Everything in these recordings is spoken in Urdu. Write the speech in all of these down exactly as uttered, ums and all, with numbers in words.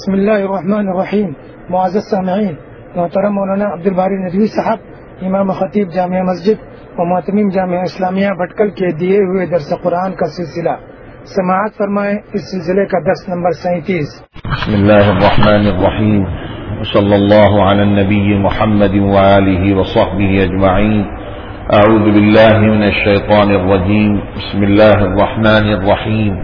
بسم اللہ الرحمن الرحیم. معزز سامعین، محترم مولانا عبد الباری ندوی صاحب، امام خطیب جامعہ مسجد و معتمین جامعہ اسلامیہ بھٹکل کے دیے ہوئے درس قرآن کا سلسلہ سماعت فرمائیں. اس سلسلے کا درس نمبر سینتیس. بسم اللہ الرحمن الرحیم. صلی اللہ علی النبی محمد وآلہ وصحبہ اجمعین. اعوذ باللہ من الشیطان الرجیم. بسم اللہ الرحمن الرحیم.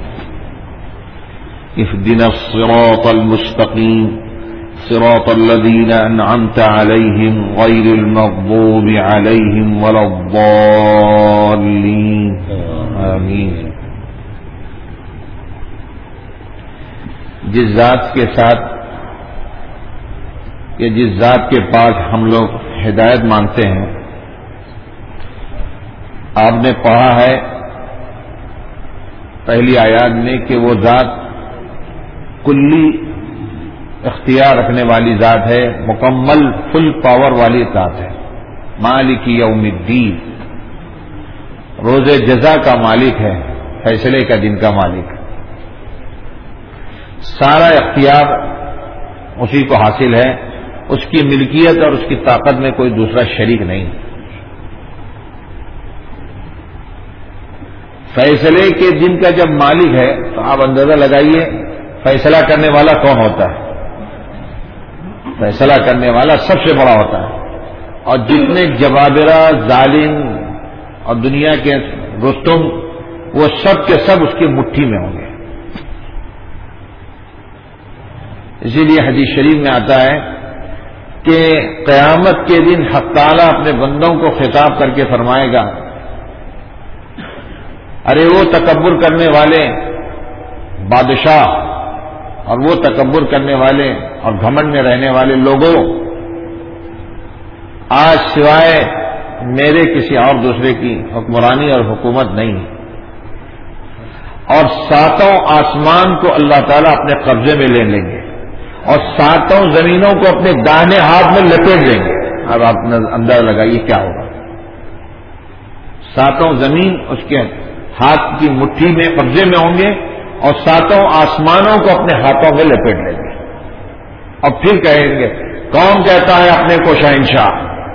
اهدنا الصراط المستقيم صراط الذين أنعمت عليهم غير المغضوب عليهم ولا الضالين آمين. جس ذات کے ساتھ یا جس ذات کے پاس ہم لوگ ہدایت مانگتے ہیں، آپ نے پڑھا ہے پہلی آیات میں کہ وہ ذات کلی اختیار رکھنے والی ذات ہے، مکمل فل پاور والی ذات ہے. مالک یوم الدین، روز جزا کا مالک ہے، فیصلے کا دن کا مالک. سارا اختیار اسی کو حاصل ہے، اس کی ملکیت اور اس کی طاقت میں کوئی دوسرا شریک نہیں. فیصلے کے دن کا جب مالک ہے تو آپ اندازہ لگائیے فیصلہ کرنے والا کون ہوتا ہے. فیصلہ کرنے والا سب سے بڑا ہوتا ہے، اور جتنے جبابرہ، ظالم اور دنیا کے رستم، وہ سب کے سب اس کی مٹھی میں ہوں گے. اسی لیے حدیث شریف میں آتا ہے کہ قیامت کے دن حق تعالیٰ اپنے بندوں کو خطاب کر کے فرمائے گا، ارے وہ تکبر کرنے والے بادشاہ اور وہ تکبر کرنے والے اور گھمنڈ میں رہنے والے لوگوں، آج سوائے میرے کسی اور دوسرے کی حکمرانی اور حکومت نہیں. اور ساتوں آسمان کو اللہ تعالیٰ اپنے قبضے میں لے لیں گے اور ساتوں زمینوں کو اپنے داہنے ہاتھ میں لپیٹ لیں گے. اب آپ اندازہ لگائیے کیا ہوگا. ساتوں زمین اس کے ہاتھ کی مٹھی میں قبضے میں ہوں گے اور ساتوں آسمانوں کو اپنے ہاتھوں میں لپیٹ لیں گے. اور پھر کہیں گے کون کہتا ہے اپنے کو شہنشاہ.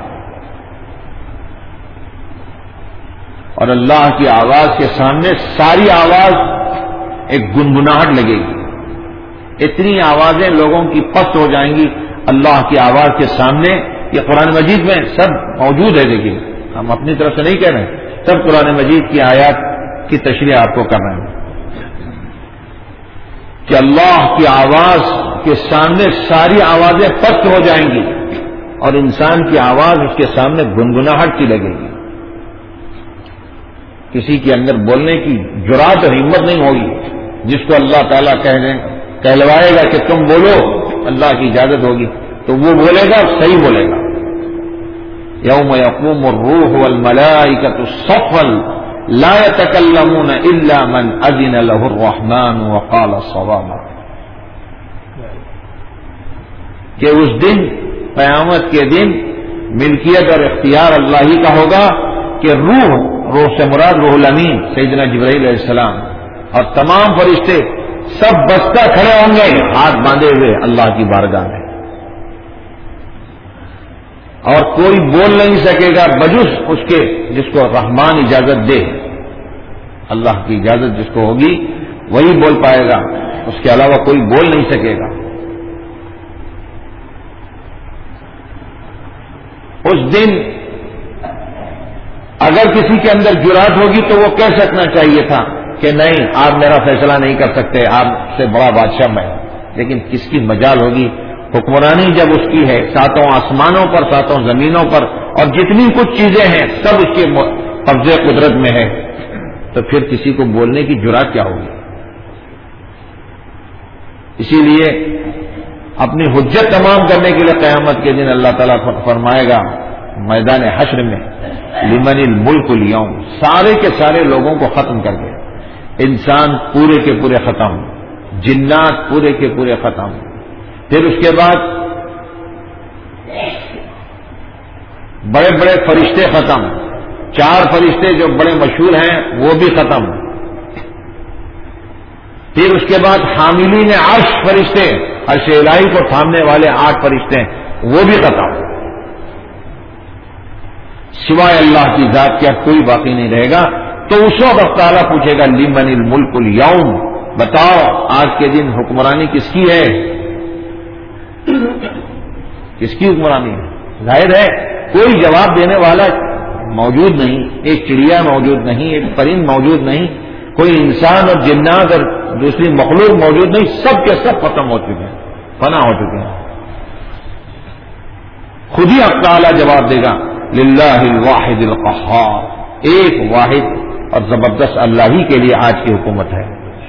اور اللہ کی آواز کے سامنے ساری آواز ایک گنگناہٹ لگے گی. اتنی آوازیں لوگوں کی پست ہو جائیں گی اللہ کی آواز کے سامنے. یہ قرآن مجید میں سب موجود ہے. دیکھیے ہم اپنی طرف سے نہیں کہہ رہے ہیں، سب قرآن مجید کی آیات کی تشریح آپ کو کر رہے ہیں کہ اللہ کی آواز کے سامنے ساری آوازیں پست ہو جائیں گی اور انسان کی آواز اس کے سامنے گنگناہٹ کی لگے گی. کسی کے اندر بولنے کی جرات اور ہمت نہیں ہوگی. جس کو اللہ تعالیٰ کہلوائے گا کہ تم بولو، اللہ کی اجازت ہوگی تو وہ بولے گا، صحیح بولے گا. یوم یقوم الروح والملائکۃ صفا لا يتكلمون الا من اذن له الرحمن وقال صوابا. کہ اس دن، قیامت کے دن، ملکیت اور اختیار اللہ ہی کا ہوگا کہ روح، روح سے مراد روح الامین سیدنا جبرائیل علیہ السلام اور تمام فرشتے سب بستہ کھڑے ہوں گے ہاتھ باندھے ہوئے اللہ کی بارگاہ میں، اور کوئی بول نہیں سکے گا بجز اس کے جس کو رحمان اجازت دے. اللہ کی اجازت جس کو ہوگی وہی بول پائے گا، اس کے علاوہ کوئی بول نہیں سکے گا. اس دن اگر کسی کے اندر جرات ہوگی تو وہ کہہ سکنا چاہیے تھا کہ نہیں، آپ میرا فیصلہ نہیں کر سکتے، آپ سے بڑا بادشاہ میں. لیکن کس کی مجال ہوگی؟ حکمرانی جب اس کی ہے ساتوں آسمانوں پر، ساتوں زمینوں پر، اور جتنی کچھ چیزیں ہیں سب اس کے قبضے قدرت میں ہے، تو پھر کسی کو بولنے کی جرات کیا ہوگی؟ اسی لیے اپنی حجت تمام کرنے کے لیے قیامت کے دن اللہ تعالیٰ فرمائے گا میدان حشر میں، لمن الملک اليوم، سارے کے سارے لوگوں کو ختم کر کے. انسان پورے کے پورے ختم، جنات پورے کے پورے ختم. پھر اس کے بعد بڑے بڑے فرشتے ختم. چار فرشتے جو بڑے مشہور ہیں وہ بھی ختم. پھر اس کے بعد حاملین عرش فرشتے عرش الہی کو تھامنے والے آٹھ فرشتے ہیں وہ بھی ختم، سوائے اللہ کی ذات کیا کوئی باقی نہیں رہے گا. تو اس وقت تعالیٰ پوچھے گا لمن الملک اليوم، بتاؤ آج کے دن حکمرانی کس کی ہے؟ کس کی حکمرانی ہے؟ ظاہر ہے کوئی جواب دینے والا موجود نہیں، ایک چڑیا موجود نہیں، ایک پرند موجود نہیں، کوئی انسان اور جنات اور دوسری مخلوق موجود نہیں، سب کے سب ختم ہو چکے ہیں، فنا ہو چکے ہیں. خود ہی حق تعالی جواب دے گا للہ الواحد القہار، ایک واحد اور زبردست اللہ ہی کے لیے آج کی حکومت ہے.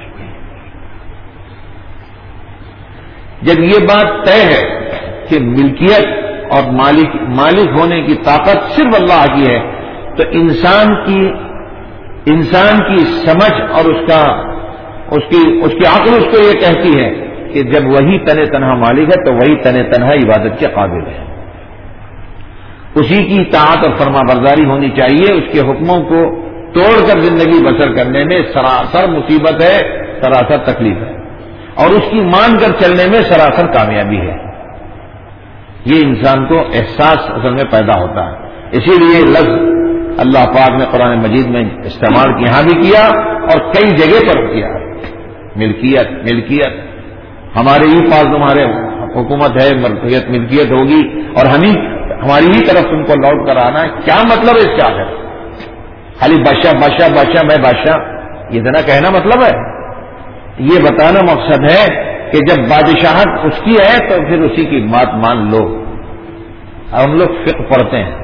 جب یہ بات طے ہے کہ ملکیت اور مالک مالک ہونے کی طاقت صرف اللہ کی ہے، تو انسان کی انسان کی سمجھ اور اس کا اس کی اس کی عقل اس کو یہ کہتی ہے کہ جب وہی تن تنہا مالک ہے تو وہی تن تنہا عبادت کے قابل ہے، اسی کی اطاعت اور فرما برداری ہونی چاہیے. اس کے حکموں کو توڑ کر زندگی بسر کرنے میں سراسر مصیبت ہے، سراسر تکلیف ہے، اور اس کی مان کر چلنے میں سراسر کامیابی ہے. یہ انسان کو احساس اصل میں پیدا ہوتا ہے. اسی لیے لفظ اللہ پاک نے قرآن مجید میں استعمال یہاں بھی کیا اور کئی جگہ پر کیا. ملکیت ملکیت ہمارے ہی پاس تمہارے حکومت ہے، ملکیت ملکیت ہوگی اور ہم ہی ہماری ہی طرف تم کو لوٹ کر آنا ہے. کیا مطلب ہے اس کا ہے؟ خالی بادشاہ بادشاہ بادشاہ میں بادشاہ یہ اتنا کہنا مطلب ہے؟ یہ بتانا مقصد ہے کہ جب بادشاہت اس کی ہے تو پھر اسی کی بات مان لو. ہم لوگ فقہ پڑھتے ہیں،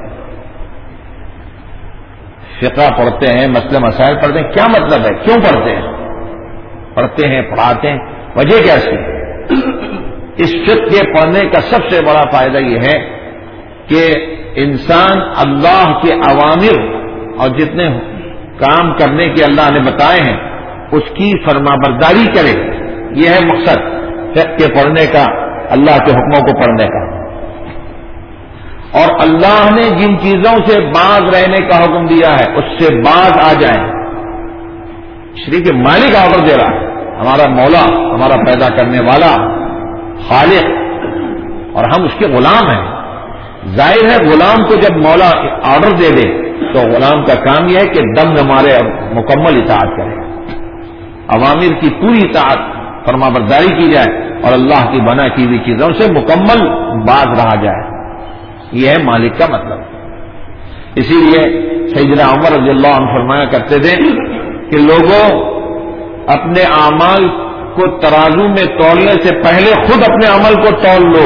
فقہ پڑھتے ہیں، مسئلے مسائل پڑھتے ہیں. کیا مطلب ہے؟ کیوں پڑھتے ہیں؟ پڑھتے ہیں، پڑھاتے ہیں، وجہ کیا اس کی؟ اس فقہ کے پڑھنے کا سب سے بڑا فائدہ یہ ہے کہ انسان اللہ کے اوامر اور جتنے کام کرنے کے اللہ نے بتائے ہیں اس کی فرما برداری کرے. یہ ہے مقصد فقہ کے پڑھنے کا، اللہ کے حکموں کو پڑھنے کا. اور اللہ نے جن چیزوں سے باز رہنے کا حکم دیا ہے اس سے باز آ جائیں. شریک مالک آرڈر دے رہا ہے، ہمارا مولا، ہمارا پیدا کرنے والا خالق، اور ہم اس کے غلام ہیں. ظاہر ہے غلام کو جب مولا آرڈر دے دے تو غلام کا کام یہ ہے کہ دم نہ مارے، مکمل اطاعت کرے، عوامر کی پوری اطاعت فرما برداری کی جائے اور اللہ کی بنا کی ہوئی چیزوں سے مکمل باز رہا جائے. یہ ہے مالک کا مطلب. اسی لیے سیدنا عمر رضی اللہ عنہ فرمایا کرتے تھے کہ لوگوں اپنے اعمال کو ترازو میں تولنے سے پہلے خود اپنے عمل کو تول لو.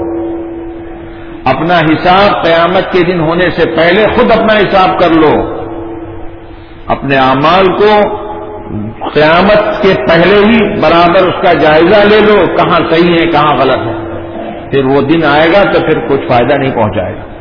اپنا حساب قیامت کے دن ہونے سے پہلے خود اپنا حساب کر لو. اپنے اعمال کو قیامت کے پہلے ہی برابر اس کا جائزہ لے لو، کہاں صحیح ہے کہاں غلط ہے. پھر وہ دن آئے گا تو پھر کچھ فائدہ نہیں پہنچائے گا.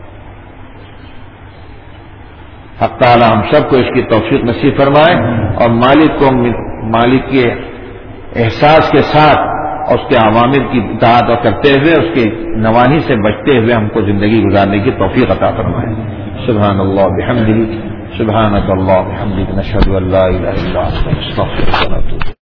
حق تعالی ہم سب کو اس کی توفیق نصیب فرمائے اور مالک کو مالک کے احساس کے ساتھ اس کے عوامر کی اطاعت کرتے ہوئے اس کے نواہی سے بچتے ہوئے ہم کو زندگی گزارنے کی توفیق عطا فرمائے. سبحان اللہ بحمدہ، سبحانک اللہ بحمدک، نشہد ان لا الہ الا انت، نستغفرک ونتوب